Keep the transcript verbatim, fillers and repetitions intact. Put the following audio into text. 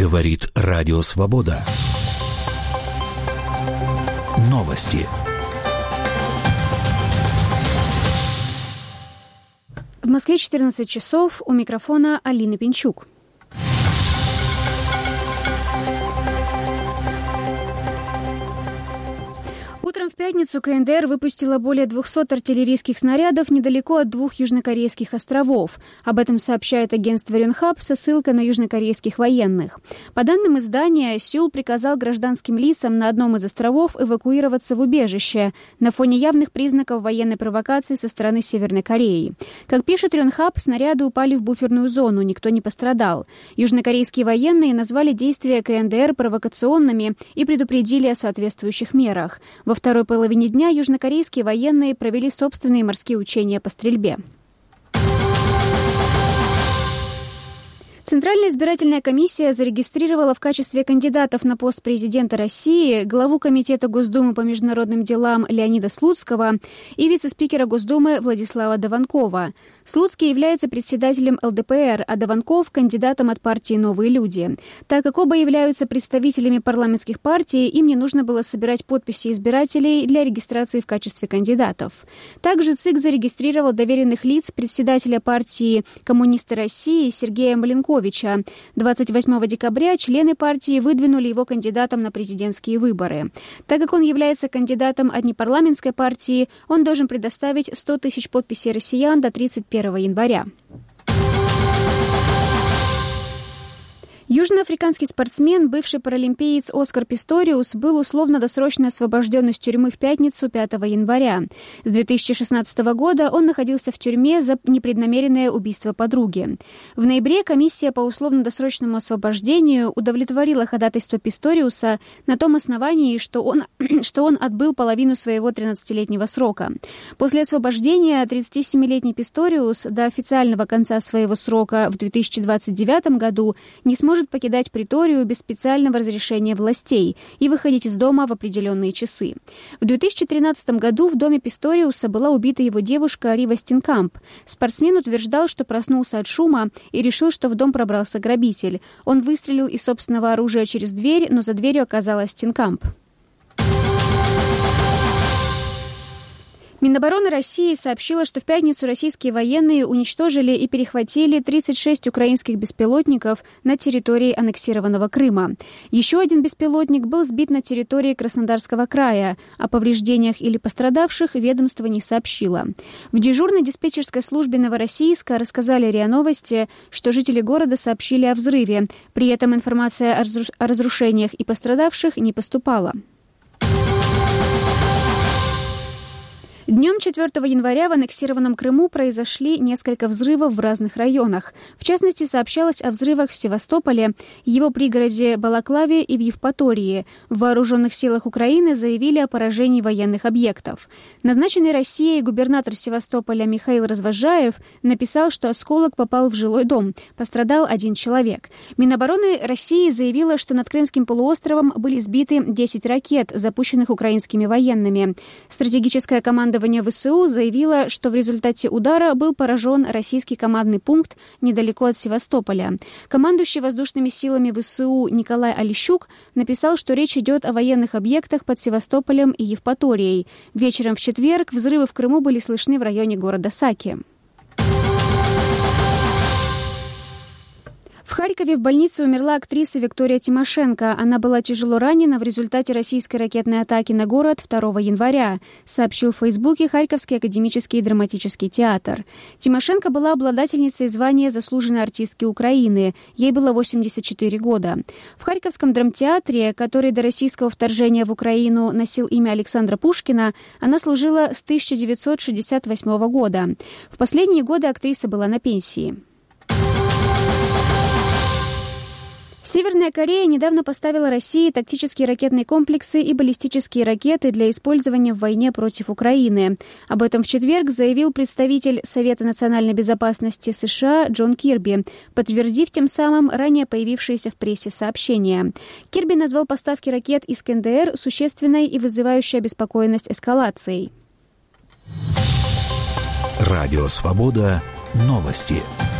Говорит Радио Свобода. Новости. В Москве четырнадцать часов. У микрофона Алина Пинчук. Утром в пятницу ка эн дэ эр выпустила более двухсот артиллерийских снарядов недалеко от двух южнокорейских островов. Об этом сообщает агентство Рёнхап со ссылкой на южнокорейских военных. По данным издания, Сеул приказал гражданским лицам на одном из островов эвакуироваться в убежище на фоне явных признаков военной провокации со стороны Северной Кореи. Как пишет Рёнхап, снаряды упали в буферную зону, никто не пострадал. Южнокорейские военные назвали действия ка эн дэ эр провокационными и предупредили о соответствующих мерах. Во второй половине дня южнокорейские военные провели собственные морские учения по стрельбе. Центральная избирательная комиссия зарегистрировала в качестве кандидатов на пост президента России главу Комитета Госдумы по международным делам Леонида Слуцкого и вице-спикера Госдумы Владислава Дованкова. Слуцкий является председателем эл дэ пэ эр, а Дованков – кандидатом от партии «Новые люди». Так как оба являются представителями парламентских партий, им не нужно было собирать подписи избирателей для регистрации в качестве кандидатов. Также ЦИК зарегистрировал доверенных лиц председателя партии «Коммунисты России» Сергея Маленковича. двадцать восьмого декабря члены партии выдвинули его кандидатом на президентские выборы. Так как он является кандидатом от непарламентской партии, он должен предоставить сто тысяч подписей россиян до тридцать первого января. Южноафриканский спортсмен, бывший паралимпиец Оскар Писториус, был условно-досрочно освобожден из тюрьмы в пятницу пятого января. С две тысячи шестнадцатого года он находился в тюрьме за непреднамеренное убийство подруги. В ноябре комиссия по условно-досрочному освобождению удовлетворила ходатайство Писториуса на том основании, что он, что он отбыл половину своего тринадцатилетнего срока. После освобождения тридцатисемилетний Писториус до официального конца своего срока в две тысячи двадцать девятом году не сможет покидать приторию без специального разрешения властей и выходить из дома в определенные часы. В две тысячи тринадцатом году в доме Писториуса была убита его девушка Рива Стенкамп. Спортсмен утверждал, что проснулся от шума и решил, что в дом пробрался грабитель. Он выстрелил из собственного оружия через дверь, но за дверью оказалась Стенкамп. Минобороны России сообщила, что в пятницу российские военные уничтожили и перехватили тридцать шесть украинских беспилотников на территории аннексированного Крыма. Еще один беспилотник был сбит на территории Краснодарского края. О повреждениях или пострадавших ведомство не сообщило. В дежурной диспетчерской службе Новороссийска рассказали РИА Новости, что жители города сообщили о взрыве. При этом информация о разрушениях и пострадавших не поступала. Днем четвертого января в аннексированном Крыму произошли несколько взрывов в разных районах. В частности, сообщалось о взрывах в Севастополе, его пригороде Балаклаве и в Евпатории. В вооруженных силах Украины заявили о поражении военных объектов. Назначенный Россией губернатор Севастополя Михаил Развожаев написал, что осколок попал в жилой дом. Пострадал один человек. Минобороны России заявила, что над Крымским полуостровом были сбиты десять ракет, запущенных украинскими военными. Стратегическая команда Командование вэ эс у заявило, что в результате удара был поражен российский командный пункт недалеко от Севастополя. Командующий воздушными силами вэ эс у Николай Олещук написал, что речь идет о военных объектах под Севастополем и Евпаторией. Вечером в четверг взрывы в Крыму были слышны в районе города Саки. В Харькове в больнице умерла актриса Виктория Тимошенко. Она была тяжело ранена в результате российской ракетной атаки на город второго января, сообщил в Фейсбуке Харьковский академический драматический театр. Тимошенко была обладательницей звания заслуженной артистки Украины. Ей было восемьдесят четыре года. В Харьковском драмтеатре, который до российского вторжения в Украину носил имя Александра Пушкина, она служила с тысяча девятьсот шестьдесят восьмого года. В последние годы актриса была на пенсии. Северная Корея недавно поставила России тактические ракетные комплексы и баллистические ракеты для использования в войне против Украины. Об этом в четверг заявил представитель Совета национальной безопасности США Джон Кирби, подтвердив тем самым ранее появившиеся в прессе сообщения. Кирби назвал поставки ракет из ка эн дэ эр существенной и вызывающей обеспокоенность эскалацией. Радио «Свобода». Новости.